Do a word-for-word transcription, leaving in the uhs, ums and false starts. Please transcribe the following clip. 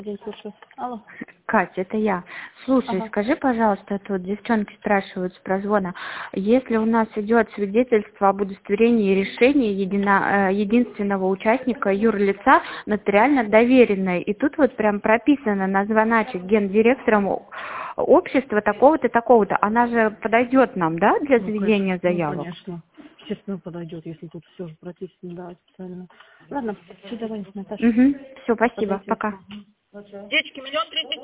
Я слушаю. Алло. Катя, это я. Слушай, Ага. скажи, пожалуйста, тут девчонки спрашивают с прозвона, если у нас идет свидетельство об удостоверении решения едино, э, единственного участника юрлица нотариально доверенное, и тут вот прям прописано назначить гендиректором о- общества такого-то, такого-то, она же подойдет нам, да, для Ну, заведения конечно. Ну, заявок? конечно. Естественно, подойдет, если тут все уже прописано, да, официально. Ладно, все, давай, Наташа. Угу. Все, спасибо, Подойдет. пока. Девочки, миллион триста